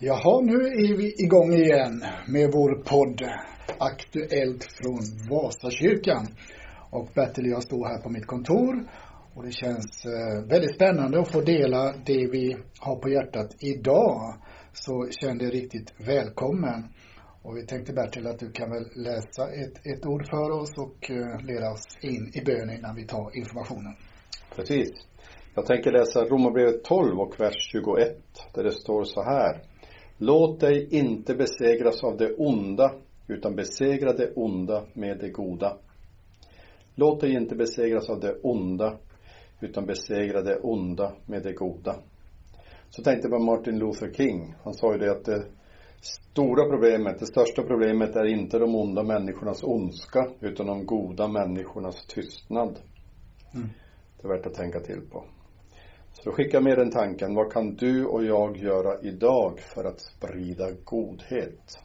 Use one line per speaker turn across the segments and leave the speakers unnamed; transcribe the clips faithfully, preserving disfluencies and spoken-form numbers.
Jaha, nu är vi igång igen med vår podd Aktuellt från Vasakyrkan. Och Bertil och jag står här på mitt kontor och det känns väldigt spännande att få dela det vi har på hjärtat idag. Så känn dig riktigt välkommen. Och vi tänkte Bertil att du kan väl läsa ett, ett ord för oss och leda oss in i bön innan vi tar informationen.
Precis. Jag tänker läsa Romarbrevet tolv och vers tjugoett där det står så här. Låt dig inte besegras av det onda, utan besegra det onda med det goda. Låt dig inte besegras av det onda, utan besegra det onda med det goda. Så tänkte jag på Martin Luther King. Han sa ju det att det stora problemet, det största problemet är inte de onda människornas ondska, utan de goda människornas tystnad. Mm. Det är värt att tänka till på. Så då skickar jag med den tanken. Vad kan du och jag göra idag för att sprida godhet?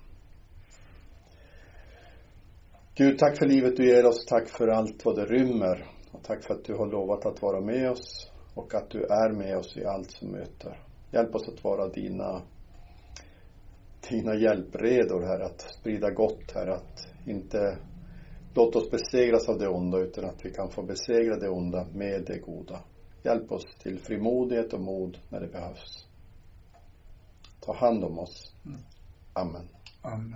Gud, tack för livet du ger oss. Tack för allt vad det rymmer. Och tack för att du har lovat att vara med oss. Och att du är med oss i allt som möter. Hjälp oss att vara dina, dina hjälpredor här. Att sprida gott här. Att inte låta oss besegras av det onda. Utan att vi kan få besegra det onda med det goda. Hjälp oss till frimodighet och mod när det behövs. Ta hand om oss. Amen.
Amen.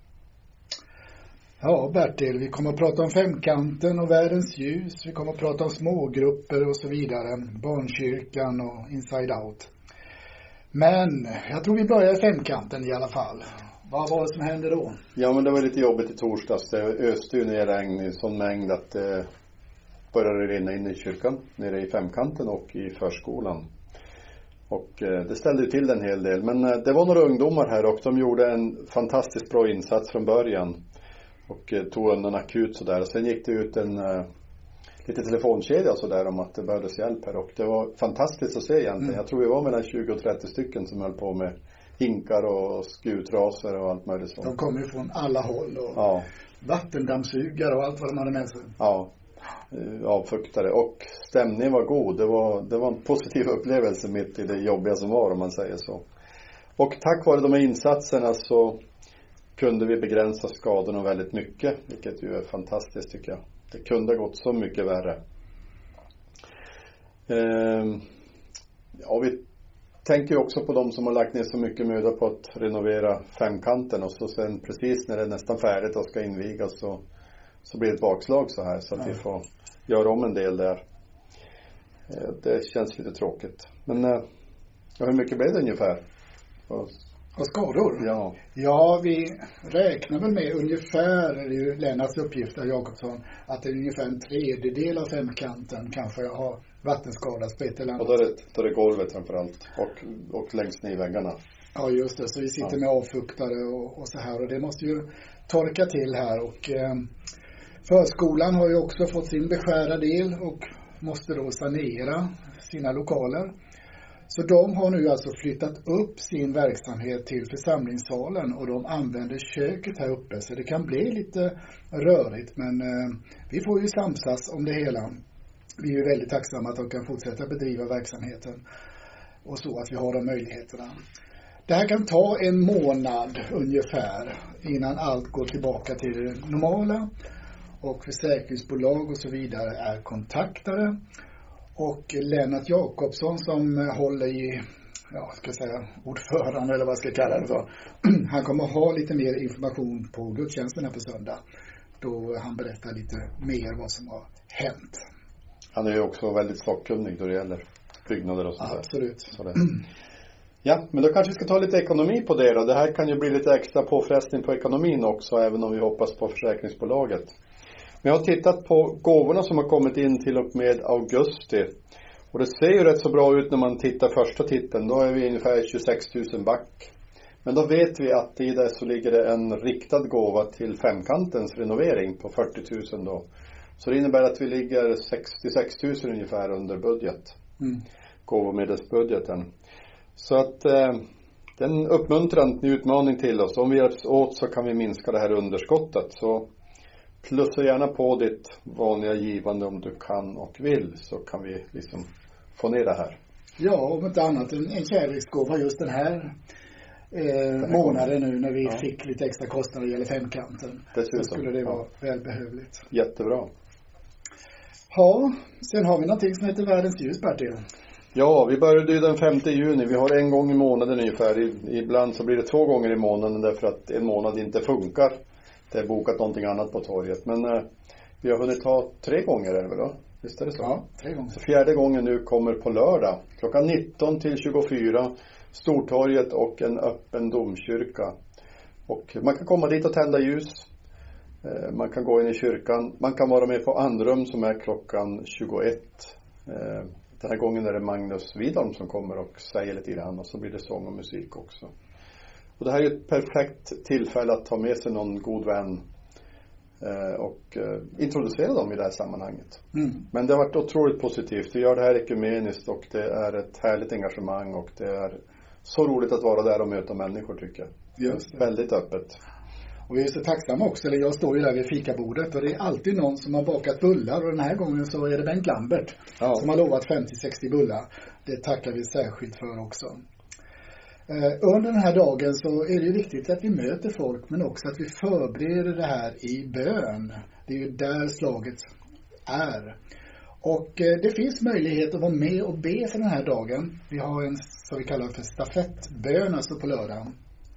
Ja, Bertil, vi kommer att prata om femkanten och världens ljus. Vi kommer att prata om smågrupper och så vidare. Barnkyrkan och inside out. Men jag tror vi börjar i femkanten i alla fall. Vad var det som hände då?
Ja, men det var lite jobbigt i torsdags. Det öste ju ner regn i sån mängd att det började rinna in i kyrkan. Nere i femkanten och i förskolan. Och det ställde ju till en hel del. Men det var några ungdomar här och de gjorde en fantastiskt bra insats från början. Och tog undan akut sådär. Sen gick det ut en uh, lite telefonkedja sådär om att det behövdes hjälp här. Och det var fantastiskt att se egentligen. Mm. Jag tror vi var mellan tjugo och trettio stycken som höll på med hinkar och skutraser och allt möjligt sånt.
De kom ju från alla håll och
ja.
Vattendammsugare och allt vad de hade med sig.
Ja, avfuktare. Och stämningen var god. Det var, det var en positiv upplevelse mitt i det jobbiga som var om man säger så. Och tack vare de här insatserna så kunde vi begränsa skadorna väldigt mycket. Vilket ju är fantastiskt tycker jag. Det kunde ha gått så mycket värre. Ehm, ja, vi tänker ju också på de som har lagt ner så mycket möda på att renovera femkanten. Och så sen precis när det är nästan färdigt och ska invigas så, så blir det ett bakslag så här. Så att ja. Vi får göra om en del där. Ehm, det känns lite tråkigt. Men ja, hur mycket blev det ungefär? Och,
Och skador?
Ja.
Ja, vi räknar väl med ungefär, det är ju Lennarts uppgift av Jakobsson, att det är ungefär en tredjedel av femkanten kanske har vattenskadats på ett eller annat.
Och då är det, då är det golvet framförallt och, och längst ner i väggarna.
Ja, just det. Så vi sitter ja. med avfuktare och, och så här. Och det måste ju torka till här. Och eh, förskolan har ju också fått sin beskärda del och måste då sanera sina lokaler. Så de har nu alltså flyttat upp sin verksamhet till församlingssalen och de använder köket här uppe. Så det kan bli lite rörigt, men eh, vi får ju samsas om det hela. Vi är ju väldigt tacksamma att de kan fortsätta bedriva verksamheten och så att vi har de möjligheterna. Det här kan ta en månad ungefär innan allt går tillbaka till det normala och försäkringsbolag och så vidare är kontaktade. Och Lennart Jakobsson som håller i, ja ska jag säga, ordförande eller vad jag ska kalla det för. Han kommer att ha lite mer information på gudstjänsten här på söndag. Då han berättar lite mer vad som har hänt.
Han är ju också väldigt sakkunnig då det gäller byggnader och sånt där.
Absolut.
Så det. Ja, men då kanske vi ska ta lite ekonomi på det då. Det här kan ju bli lite extra påfrestning på ekonomin också, även om vi hoppas på försäkringsbolaget. Men jag har tittat på gåvorna som har kommit in till och med augusti. Och det ser ju rätt så bra ut när man tittar första titeln. Då är vi ungefär tjugosex tusen back. Men då vet vi att i det så ligger det en riktad gåva till femkantens renovering på fyrtio tusen då. Så det innebär att vi ligger sextiosex tusen ungefär under budget. Mm. Gåvomedelsbudgeten. Så att eh, det är en uppmuntrande utmaning till oss. Om vi hjälps åt så kan vi minska det här underskottet. Så plussa gärna på ditt vanliga givande om du kan och vill. Så kan vi liksom få ner det här.
Ja, om inte annat en, en kärleksgåva just den här eh, månader nu när vi
ja.
fick lite extra kostnader när det gäller femkanten.
Dessutom.
Så skulle det vara
ja.
välbehövligt.
Jättebra.
Ja, sen har vi någonting som heter Världens ljus, Bertil.
Ja, vi började ju den femte juni. Vi har en gång i månaden ungefär. Ibland så blir det två gånger i månaden därför att en månad inte funkar. Det är bokat någonting annat på torget. Men eh, vi har hunnit ta tre gånger är det väl då? Visst är det så?
Ja, tre gånger.
Så fjärde gången nu kommer på lördag. Klockan nitton till tjugofyra. Stortorget och en öppen domkyrka. Och man kan komma dit och tända ljus. Eh, man kan gå in i kyrkan. Man kan vara med på andrum som är klockan tjugoett. Eh, Den här gången är det Magnus Widholm som kommer och säger lite grann och så blir det sång och musik också. Och det här är ett perfekt tillfälle att ta med sig någon god vän eh, och eh, introducera dem i det här sammanhanget. Mm. Men det har varit otroligt positivt. Vi gör det här ekumeniskt och det är ett härligt engagemang och det är så roligt att vara där och möta människor tycker jag. Just det. Väldigt öppet.
Och vi är så tacksamma också, eller jag står ju där vid fikabordet och det är alltid någon som har bakat bullar och den här gången så är det Bengt Lambert ja. som har lovat femtio sextio bullar. Det tackar vi särskilt för också. Eh, under den här dagen så är det ju viktigt att vi möter folk men också att vi förbereder det här i bön. Det är ju där slaget är. Och eh, det finns möjlighet att vara med och be för den här dagen. Vi har en så vi kallar för stafettbön alltså på lördagen.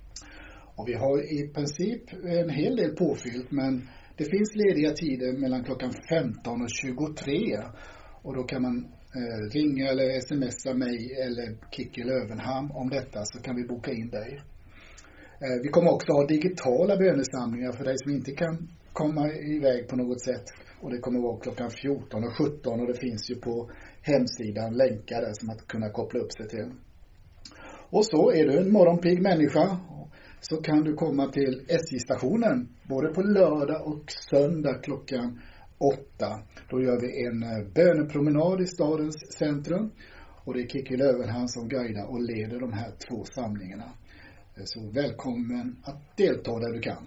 Och vi har i princip en hel del påfyllt men det finns lediga tider mellan klockan femton och tjugotre. Och då kan man eh, ringa eller smsa mig eller Kicki Lövenham om detta så kan vi boka in dig. Eh, vi kommer också ha digitala bönesamlingar för dig som inte kan komma iväg på något sätt. Och det kommer vara klockan fjorton och sjutton och det finns ju på hemsidan länkar där som att kunna koppla upp sig till. Och så är du en morgonpigg människa så kan du komma till S J-stationen både på lördag och söndag klockan åtta. Då gör vi en bönepromenad i stadens centrum. Och det är Kicki Lövenham som guidar och leder de här två samlingarna. Så välkommen att delta där du kan.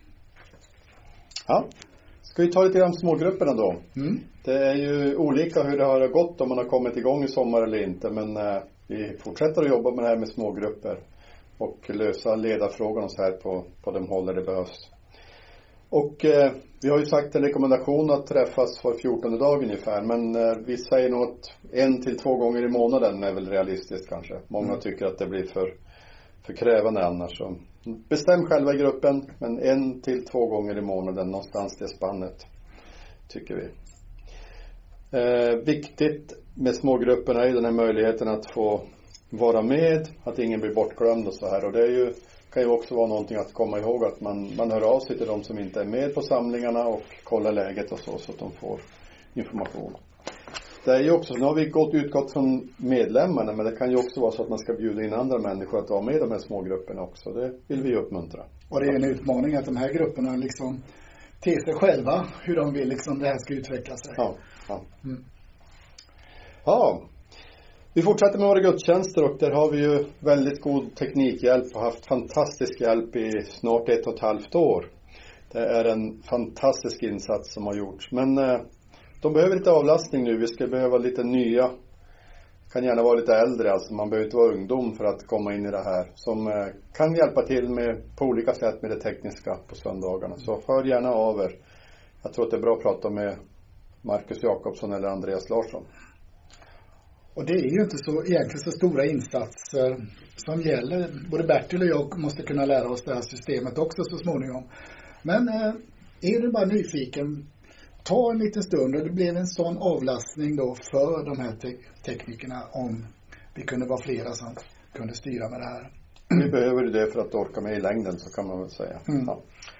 Ja, ska vi ta lite grann smågrupperna då?
Mm.
Det är ju olika hur det har gått om man har kommit igång i sommar eller inte. Men eh, vi fortsätter att jobba med det här med smågrupper. Och lösa ledarfrågorna så här på, på de håll där det behövs. Och eh, vi har ju sagt en rekommendation att träffas var fjortonde dag ungefär. Men eh, vi säger nog att en till två gånger i månaden är väl realistiskt kanske. Många mm. tycker att det blir för, för krävande annars. Så bestäm själva i gruppen. Men en till två gånger i månaden någonstans det spannet tycker vi. Eh, viktigt med smågrupperna är ju den här möjligheten att få vara med, att ingen blir bortglömd och så här. Och det är ju, kan ju också vara någonting att komma ihåg att man, man hör av sig till de som inte är med på samlingarna och kollar läget och så, så att de får information. Det är ju också, nu har vi gått, utgått från medlemmarna, men det kan ju också vara så att man ska bjuda in andra människor att vara med i de här små grupperna också. Det vill vi uppmuntra.
Och det är en utmaning att de här grupperna liksom till sig själva hur de vill liksom det här ska utveckla sig.
Ja, ja. Mm. Ja. Vi fortsätter med våra gudstjänster och där har vi ju väldigt god teknikhjälp och haft fantastisk hjälp i snart ett och ett halvt år. Det är en fantastisk insats som har gjorts. Men eh, de behöver lite avlastning nu. Vi ska behöva lite nya. Kan gärna vara lite äldre. Alltså man behöver inte vara ungdom för att komma in i det här. Som eh, kan hjälpa till med, på olika sätt med det tekniska på söndagarna. Så hör gärna av er. Jag tror att det är bra att prata med Marcus Jakobsson eller Andreas Larsson.
Och det är ju inte så egentligen så stora insatser som gäller. Både Bertil och jag måste kunna lära oss det här systemet också så småningom. Men eh, är du bara nyfiken, ta en liten stund och det blev en sån avlastning då för de här te- teknikerna om vi kunde vara flera som kunde styra med det här.
Vi behöver det för att orka med i längden så kan man väl säga. Mm. Ja.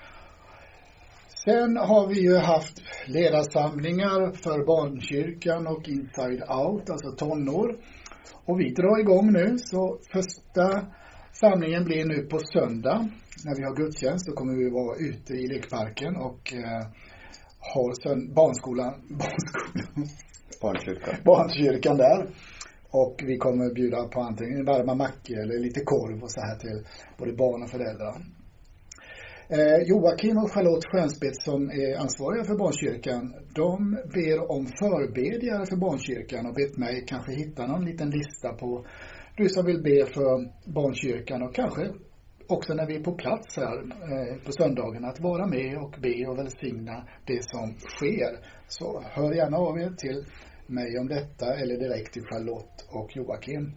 Sen har vi ju haft ledarsamlingar för barnkyrkan och Inside Out, alltså tonår. Och vi drar igång nu, så första samlingen blir nu på söndag. När vi har gudstjänst, då kommer vi vara ute i lekparken och eh, har sönd- barnskolan, barnskolan.
Barnkyrkan.
barnkyrkan där. Och vi kommer bjuda på antingen varma mackor eller lite korv och så här till både barn och föräldrar. Eh, Joakim och Charlotte Stjärnspets som är ansvariga för barnkyrkan, de ber om förbedjare för barnkyrkan och bett mig kanske hitta någon liten lista på du som vill be för barnkyrkan och kanske också när vi är på plats här eh, på söndagen att vara med och be och välsigna det som sker. Så hör gärna av er till mig om detta eller direkt till Charlotte och Joakim.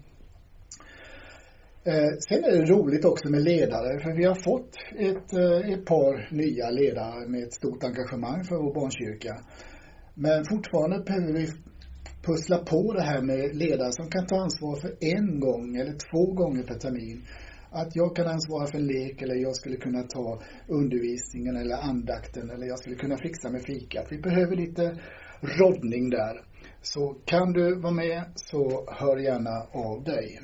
Eh, sen är det roligt också med ledare, för vi har fått ett, eh, ett par nya ledare med ett stort engagemang för vår barnkyrka. Men fortfarande behöver vi pussla på det här med ledare som kan ta ansvar för en gång eller två gånger per termin. Att jag kan ansvara för en lek, eller jag skulle kunna ta undervisningen eller andakten, eller jag skulle kunna fixa med fika. Vi behöver lite rådning där. Så kan du vara med, så hör gärna av dig.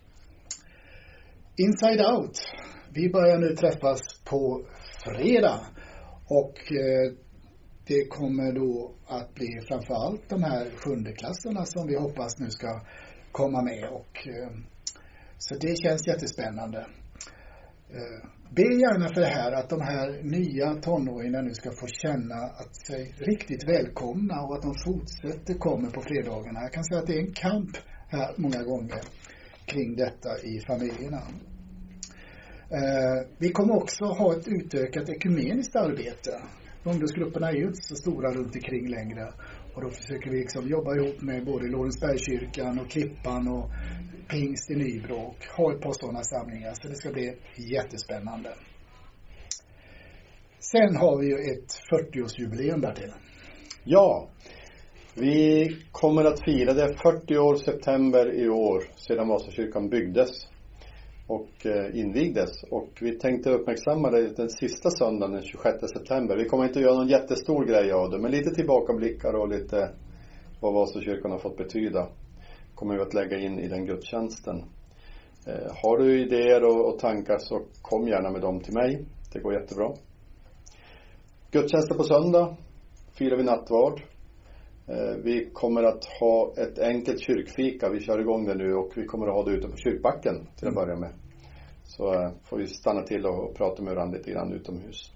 Inside Out. Vi börjar nu träffas på fredag. Och eh, det kommer då att bli framförallt de här sjundeklasserna som vi hoppas nu ska komma med. Och, eh, så det känns jättespännande. Eh, be gärna för det här att de här nya tonåringarna nu ska få känna att sig riktigt välkomna och att de fortsätter komma på fredagarna. Jag kan säga att det är en kamp här många gånger kring detta i familjerna. Eh, vi kommer också ha ett utökat ekumeniskt arbete. Ungdomsgrupperna är ju inte så stora runt omkring längre. Och då försöker vi liksom jobba ihop med både Lorensbergskyrkan och Klippan och Pingst i Nybro och ha ett par sådana samlingar. Så det ska bli jättespännande. Sen har vi ju ett fyrtioårsjubileum där till.
Ja, vi kommer att fira det fyrtio år september i år sedan Vasakyrkan byggdes och invigdes. Och vi tänkte uppmärksamma det den sista söndagen den tjugosjätte september. Vi kommer inte att göra någon jättestor grej av det, men lite tillbakablickar och lite vad Vasakyrkan har fått betyda kommer vi att lägga in i den gudstjänsten. Eh, har du idéer och, och tankar så kom gärna med dem till mig. Det går jättebra. Gudstjänsten på söndag firar vi nattvard. Eh, vi kommer att ha ett enkelt kyrkfika. Vi kör igång det nu och vi kommer att ha det ute på kyrkbacken till att börja med. Så eh, får vi stanna till och prata med varandra lite grann utomhus.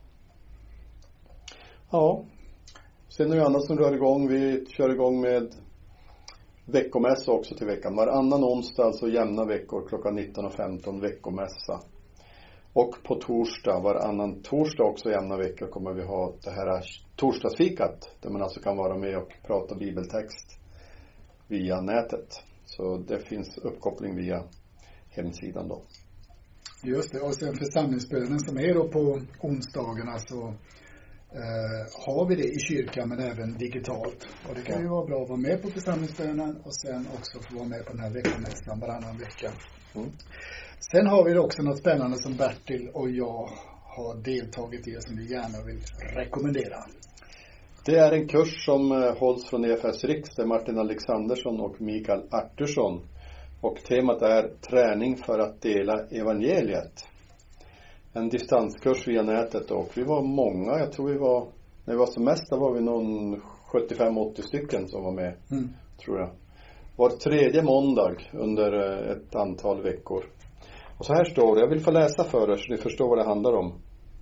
Ja, sen är det annat som rör igång. Vi kör igång med veckomässa också till veckan. Varannan onsdag, alltså jämna veckor, klockan nitton och femton veckomässa. Och på torsdag, varannan torsdag också jämna veckor, kommer vi ha det här torsdagsfikat. Där man alltså kan vara med och prata bibeltext via nätet. Så det finns uppkoppling via hemsidan då.
Just det, och sen församlingsbönen som är då på onsdagarna så Uh, har vi det i kyrkan men även digitalt. Och det kan ju vara bra att vara med på församlingsbönen och sen också få vara med på den här veckomässan varannan vecka. Mm. Sen har vi också något spännande som Bertil och jag har deltagit i och som vi gärna vill rekommendera.
Det är en kurs som hålls från E F S Riks, det är Martin Alexandersson och Mikael Artursson. Och temat är träning för att dela evangeliet. En distanskurs via nätet och vi var många, jag tror vi var, när vi var som mest var vi någon sjuttiofem åttio stycken som var med, mm. tror jag. Var tredje måndag under ett antal veckor. Och så här står det, jag vill få läsa för er så ni förstår vad det handlar om.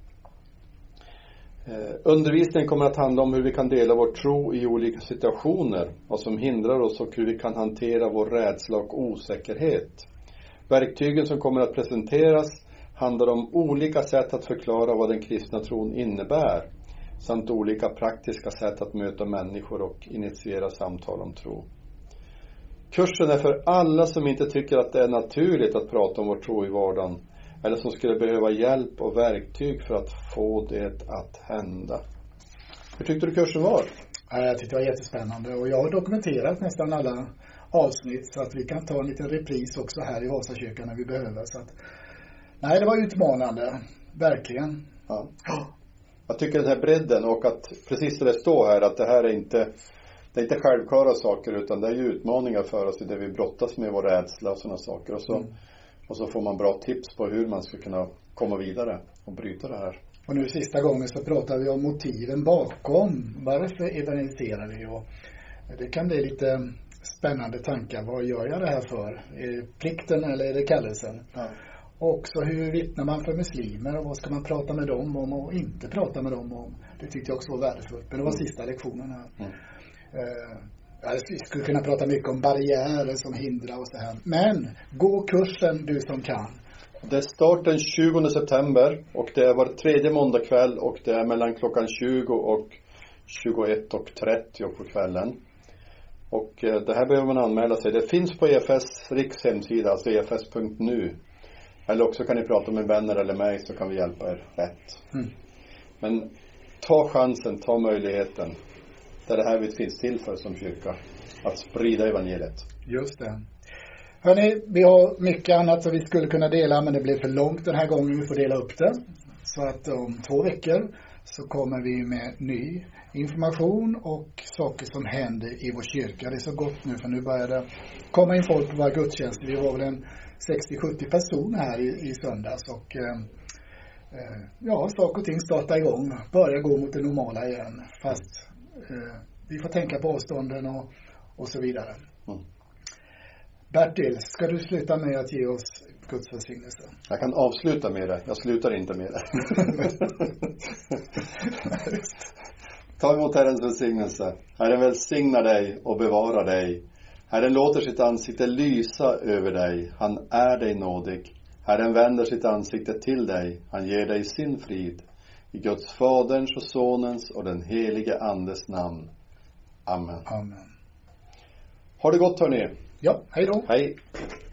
Eh, undervisningen kommer att handla om hur vi kan dela vår tro i olika situationer, vad som hindrar oss och hur vi kan hantera vår rädsla och osäkerhet. Verktygen som kommer att presenteras handlar om olika sätt att förklara vad den kristna tron innebär samt olika praktiska sätt att möta människor och initiera samtal om tro. Kursen är för alla som inte tycker att det är naturligt att prata om vår tro i vardagen eller som skulle behöva hjälp och verktyg för att få det att hända. Hur tyckte du kursen var?
Jag tyckte det var jättespännande och jag har dokumenterat nästan alla avsnitt så att vi kan ta en liten repris också här i Vasakyrkan när vi behöver. Så att nej, det var utmanande. Verkligen.
Ja. Jag tycker den här bredden och att precis som det står här att det här är inte, det är inte självklara saker utan det är ju utmaningar för oss i det vi brottas med vår rädsla och sådana saker. Och så, mm. och så får man bra tips på hur man ska kunna komma vidare och bryta det här.
Och nu sista gången så pratar vi om motiven bakom. Varför evangeliserar vi? Och det kan bli lite spännande tankar. Vad gör jag det här för? Är det plikten eller är det kallelsen? Ja. Och också hur vittnar man för muslimer och vad ska man prata med dem om och inte prata med dem om. Det tyckte jag också var värdefullt. Men det var sista lektionen här. Mm. Uh, jag skulle kunna prata mycket om barriärer som hindrar och så här. Men gå kursen du som kan.
Det är start den tjugonde september och det är var tredje måndagkväll och det är mellan klockan tjugo och tjugoett och trettio på kvällen. Och eh, det här behöver man anmäla sig. Det finns på E F S riks hemsida, alltså e f s punkt n u. Eller också kan ni prata med vänner eller mig så kan vi hjälpa er rätt. Mm. Men ta chansen, ta möjligheten. Det är det här vi finns till för som kyrka. Att sprida evangeliet.
Just det. Hörrni, vi har mycket annat som vi skulle kunna dela, men det blir för långt den här gången. Vi får dela upp det. Så att om två veckor så kommer vi med ny information och saker som händer i vår kyrka. Det är så gott nu, för nu börjar det komma in folk på våra gudstjänster. Vi var väl en sextio sjuttio personer här i, i söndags och eh, ja, saker och ting startar igång. Börjar gå mot det normala igen. Fast eh, vi får tänka på avstånden och, och så vidare. Mm. Bertil, ska du sluta med att ge oss Guds välsignelse?
Jag kan avsluta med det. Jag slutar inte med det. Ta emot Herrens välsignelse. Herren välsignar dig och bevarar dig. Herren låter sitt ansikte lysa över dig. Han är dig nådig. Herren vänder sitt ansikte till dig. Han ger dig sin frid. I Guds faderns och sonens och den helige andes namn. Amen.
Amen.
Har det gott, hörni.
Ja, hej då.
Hej.